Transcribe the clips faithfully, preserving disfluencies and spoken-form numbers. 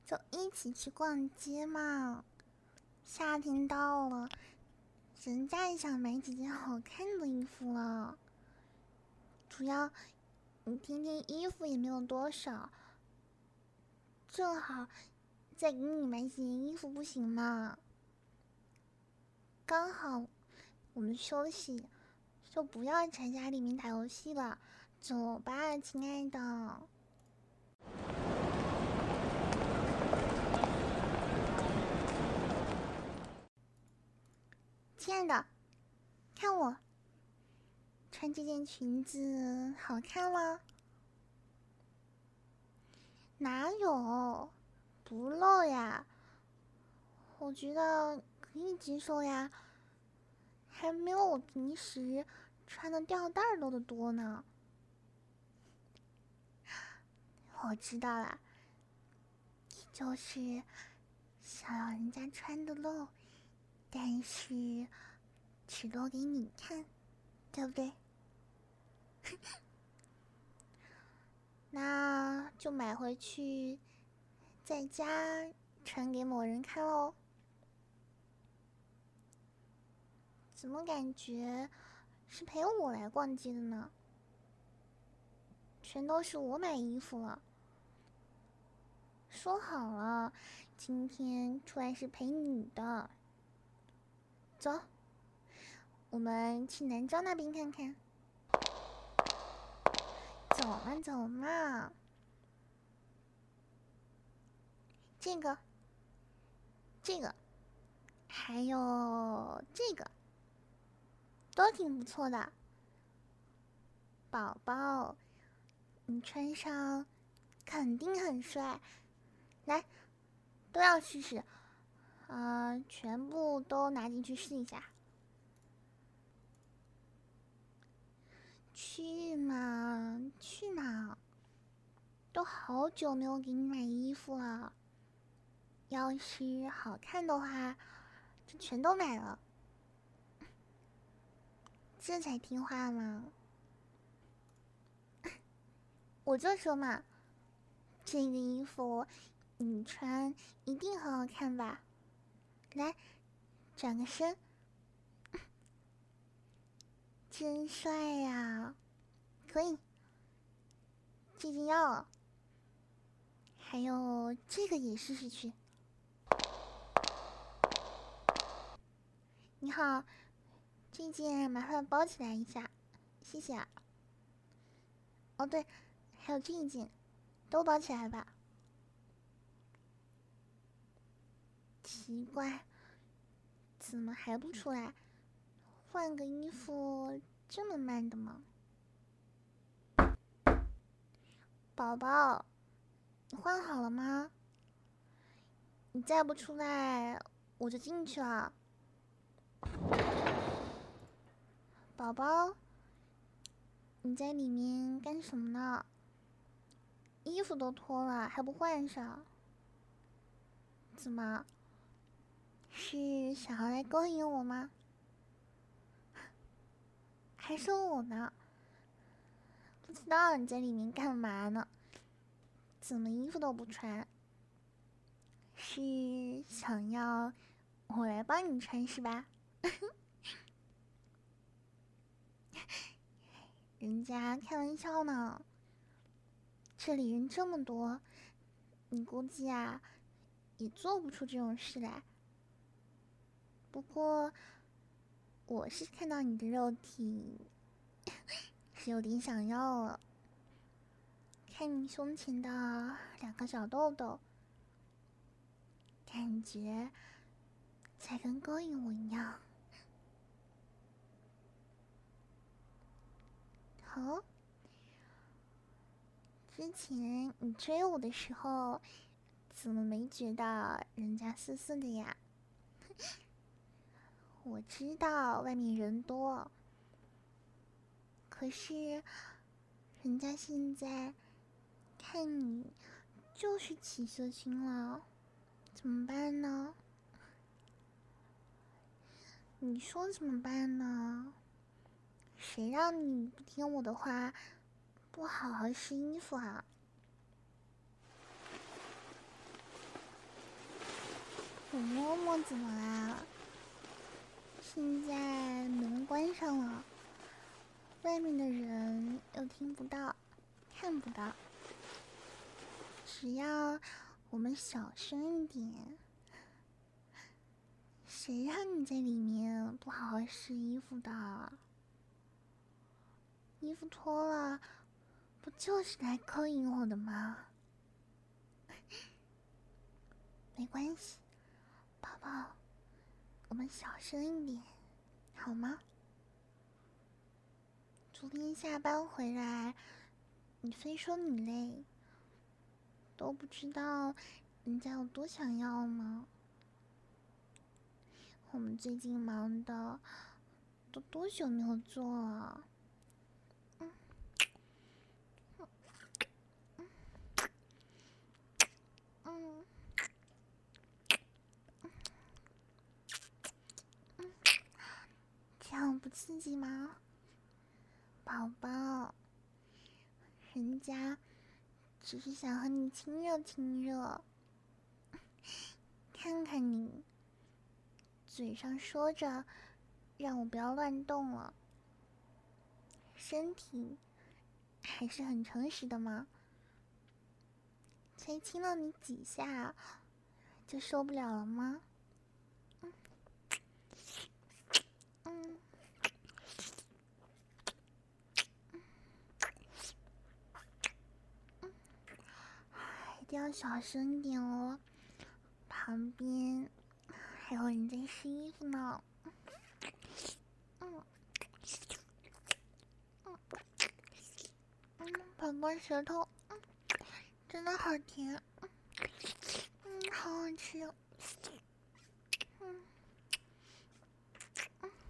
就一起去逛街嘛。夏天到了，人家也想买几件好看的衣服了。主要你天天衣服也没有多少，正好再给你买几件衣服不行吗？刚好我们休息，就不要在家里面打游戏了，走吧，亲爱的。亲爱的，看我穿这件裙子好看吗？哪有，不露呀，我觉得可以接受呀，还没有我平时穿的吊带露的多呢。我知道了，就是想要人家穿的露，但是只露给你看，对不对？那就买回去，在家穿给某人看喽。怎么感觉是陪我来逛街的呢？全都是我买衣服了。说好了，今天出来是陪你的。走，我们去南庄那边看看。走嘛走嘛，这个，这个，还有这个，都挺不错的。宝宝，你穿上肯定很帅。来，都要试试，啊、呃，全部都拿进去试一下。去嘛去嘛，都好久没有给你买衣服了。要是好看的话，就全都买了。这才听话嘛！我就说嘛，这个衣服你穿一定很好看吧？来，转个身，真帅呀！可以，这件要了，还有这个也试试去。你好，这件麻烦包起来一下，谢谢啊。哦对，还有这一件，都包起来吧。奇怪，怎么还不出来？换个衣服这么慢的吗？宝宝，你换好了吗？你再不出来，我就进去了。宝宝，你在里面干什么呢？衣服都脱了还不换上？怎么？是想要来勾引我吗？还说我呢？不知道你在里面干嘛呢？怎么衣服都不穿？是想要我来帮你穿是吧？人家开玩笑呢，这里人这么多，你估计啊也做不出这种事来。不过我是看到你的肉体是有点想要了，看你胸前的两个小痘痘，感觉在跟勾引我一样。好，之前你追我的时候，怎么没觉得人家涩涩的呀？我知道外面人多，可是人家现在看你就是起色心了，怎么办呢？你说怎么办呢？谁让你不听我的话，不好好试衣服啊？ 楚摸摸怎么啦？现在门关上了，外面的人又听不到、看不到。只要我们小声一点，谁让你在里面不好好试衣服的？衣服脱了，不就是来勾引我的吗？没关系，宝宝，我们小声一点，好吗？昨天下班回来，你非说你累，都不知道人家有多想要吗？我们最近忙的都多久没有做了？嗯嗯嗯，这样不刺激吗？宝宝，人家只是想和你亲热亲热，看看你，嘴上说着让我不要乱动了，身体还是很诚实的嘛。才亲了你几下，就受不了了吗？嗯嗯嗯，一定要小声一点哦，旁边还有人在试衣服呢。嗯嗯嗯，宝宝舌头，嗯，真的好甜，嗯嗯，好好吃哦。嗯嗯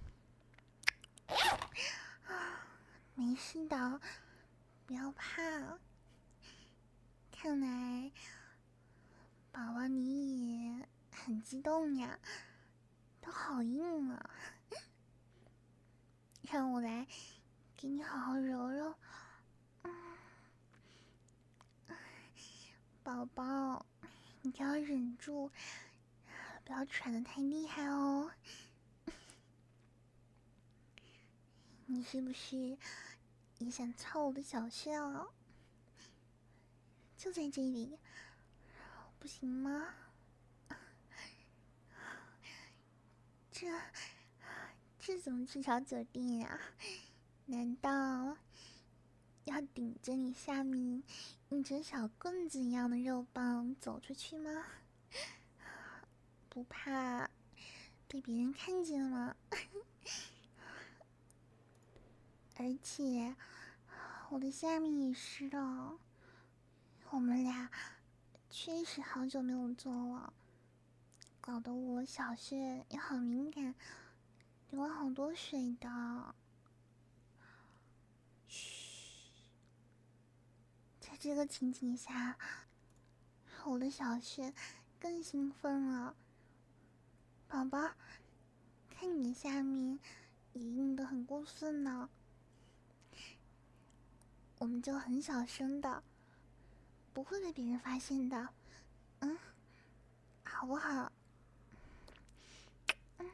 啊，没事的，不要怕。看来宝宝你也很激动呀，都好硬啊，让我来给你好好揉揉。嗯，宝宝，你要忍住，不要喘得太厉害哦。你是不是也想操我的小穴哦？就在这里，不行吗？这这怎么去找酒店呀？难道要顶着你下面一根小棍子一样的肉棒走出去吗？不怕被别人看见吗？而且我的下面也湿了，我们俩确实好久没有做了，搞得我小穴也好敏感，流了好多水的。嘘，在这个情景下，我的小穴更兴奋了。宝宝，看你的下面也硬得很过分呢，我们就很小声的，不会被别人发现的，嗯，好不好？嗯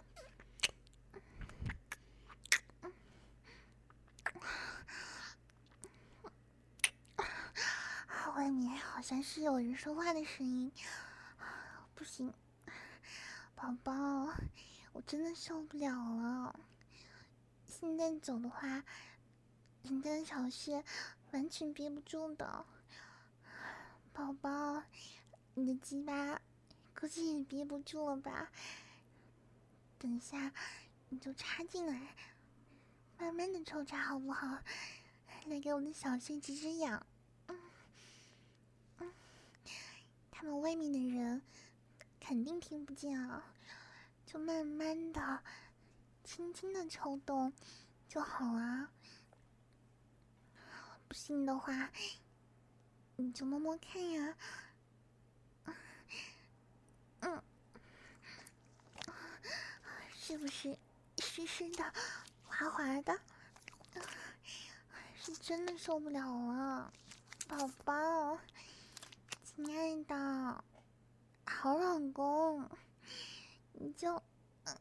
嗯啊，外面好像是有人说话的声音，不行，宝宝，我真的受不了了。现在走的话，人家的小穴完全憋不住的。宝宝，你的鸡巴估计也憋不住了吧？等一下你就插进来，慢慢的抽插好不好？来给我的小穴止止痒。嗯嗯，他们外面的人肯定听不见啊，就慢慢的、轻轻的抽动就好啊。不信的话，你就摸摸看呀。嗯，是不是湿湿的、滑滑的？是真的受不了了，宝宝，亲爱的， 好老公，你就，嗯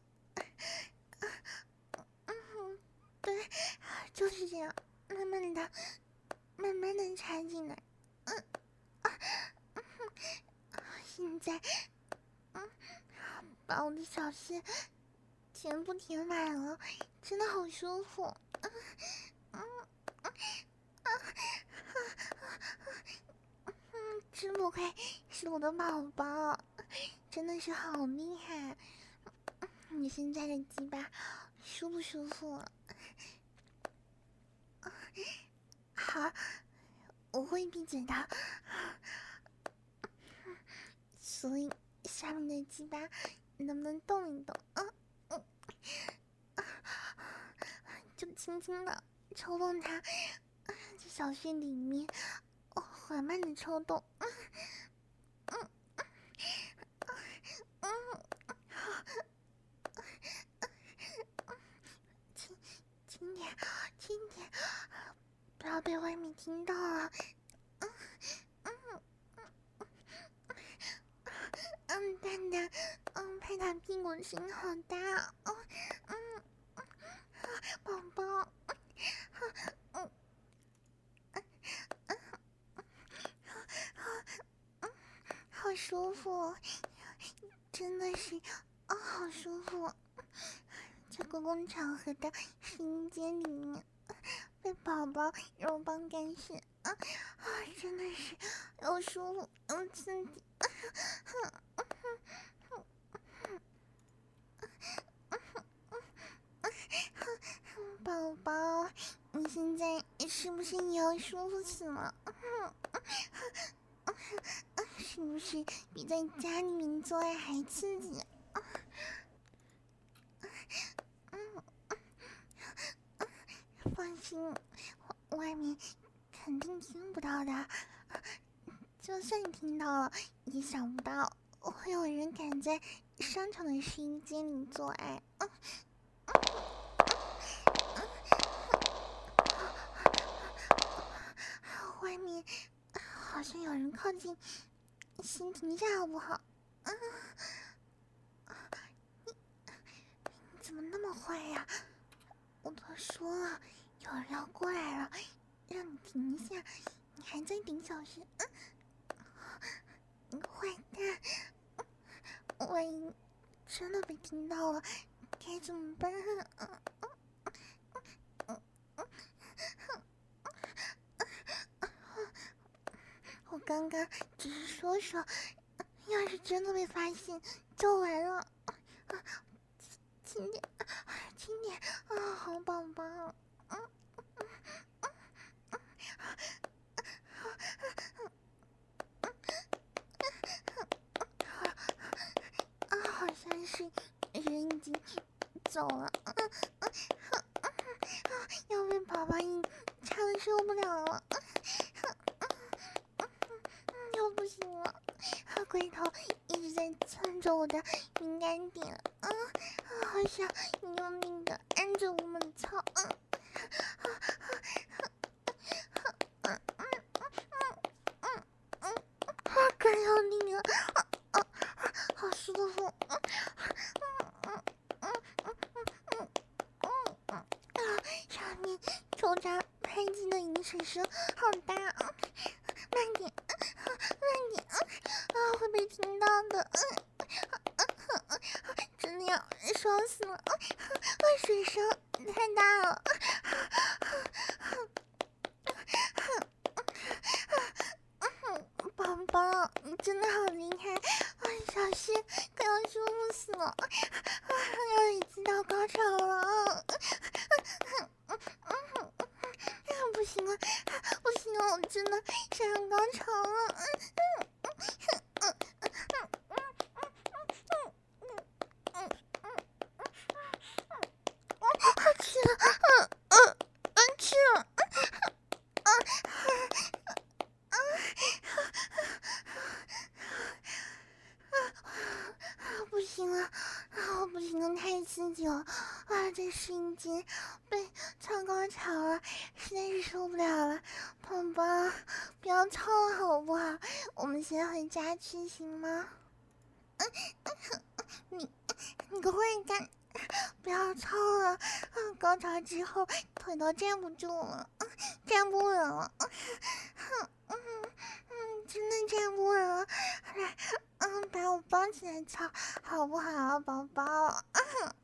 嗯，对，就是这样，慢慢的，慢慢的插进来，嗯啊，嗯，现在，嗯，把我的小穴全部填满了，真的好舒服，嗯嗯嗯啊嗯，真不愧是我的宝宝，真的是好厉害。你现在的鸡巴舒不舒服？好，我会闭嘴的。所以下面的鸡巴能不能动一动？嗯嗯，就轻轻的抽动它，在小穴里面，哦，缓慢的抽动。嗯嗯嗯嗯，轻轻点，轻点，不要被外面听到了。嗯嗯嗯，蛋蛋，嗯，拍打屁股的声音好大。嗯嗯嗯，宝宝，嗯嗯嗯嗯，好舒服，真的是，啊、好舒服。在公共场合的试衣间里面，被宝宝肉棒干涉，啊啊，真的是又舒服又刺激。宝宝，你现在是不是也要舒服死了？是不是比在家里面做爱还刺激？放心，外面肯定听不到的。就算听到了，也想不到会有人敢在商场的试衣间里做爱。嗯外面好像有人靠近，先停下好不好？嗯，你你怎么那么坏呀？我都说了，有人要过来了，让你停一下，你还在顶小穴。嗯，你坏蛋！万一真的被听到了，该怎么办？嗯嗯嗯嗯，我刚刚只是说说，要是真的被发现，就完了。轻点，轻点啊，好宝宝。嗯啊，好像是人已经走了。嗯嗯嗯嗯，要被宝宝硬插的受不了了。嗯嗯嗯嗯，又不行了，龟头一直在蹭着我的敏感点。嗯，好想用力的按着我们操。嗯，嗯嗯嗯嗯嗯，更用力了。啊啊，好舒服。嗯嗯嗯嗯嗯嗯嗯啊，上面抽插拍击的饮水声好大。啊，慢点，慢点。啊，会被听到的。嗯。真的要爽死了！水声太大了，宝宝，你真的好厉害！哎，小溪快要舒服死了，要已经到高潮了，不行了，不行了，我真的上高潮了。去了，嗯嗯嗯，去了，嗯嗯啊，不行了，啊，不行了，太刺激了，啊，这试衣间被操高潮了，实在是受不了了，宝宝，不要操了好不好？我们先回家去行吗？ 你你个坏蛋，不要操了！高潮之后腿都站不住了，站不稳了，嗯嗯，真的站不稳了。来，嗯，把我抱起来操，好不好，宝宝？嗯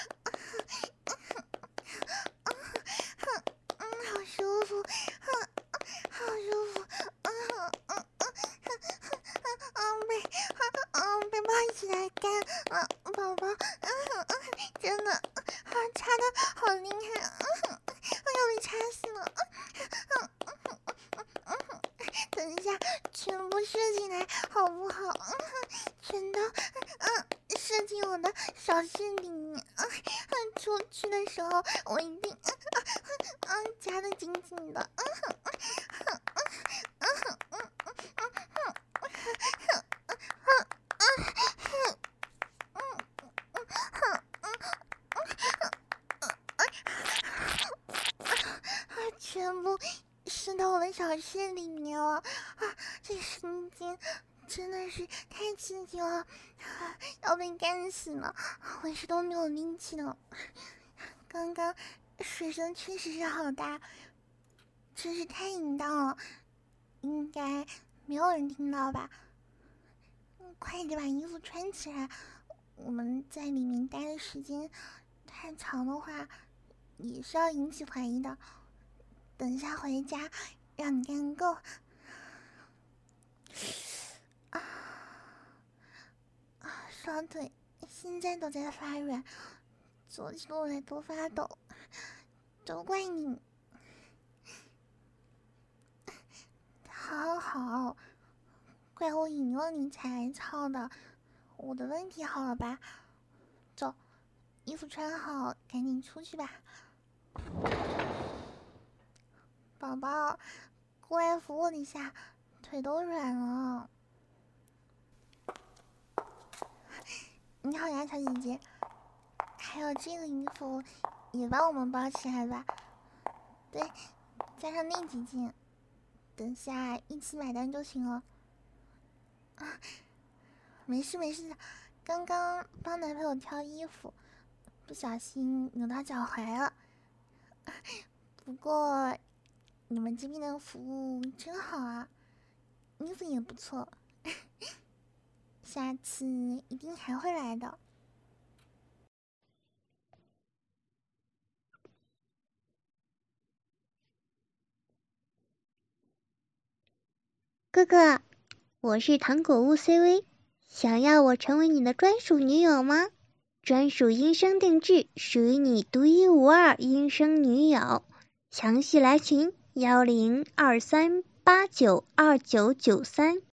嗯，好舒服，嗯，好舒服，嗯嗯嗯嗯，被嗯被抱起来干，嗯，宝宝，嗯嗯，真的，啊，插的好厉害，嗯，我要被插死了，嗯嗯嗯嗯嗯嗯，等一下，全部射进来，好不好？嗯，全都，嗯，射进我的小穴里面，嗯，出去的时候我一定，嗯嗯嗯，夹得紧紧的，嗯嗯嗯嗯嗯嗯嗯嗯。全部射到我的小穴里面了啊！这瞬间真的是太刺激了，啊、要被干死了，我是都没有力气了。刚刚水声确实是好大，真是太淫荡了，应该没有人听到吧？快点把衣服穿起来，我们在里面待的时间太长的话，也是要引起怀疑的。等一下回家，让你干够。啊啊！双腿现在都在发软，左起路来都发抖，都怪你。好好，怪我引诱你才来操的，我的问题好了吧？走，衣服穿好，赶紧出去吧。宝宝，过来扶我一下，腿都软了。你好呀，小姐姐，还有这个衣服也帮我们包起来吧。对，加上那几件，等下一起买单就行了。啊，没事没事的，刚刚帮男朋友挑衣服，不小心扭到脚踝了。不过你们这边的服务真好啊，衣服也不错，下次一定还会来的。 哥哥，我是糖果屋 C V， 想要我成为你的专属女友吗？专属音声定制，属于你独一无二音声女友。详细来群幺零二三八九二九九三。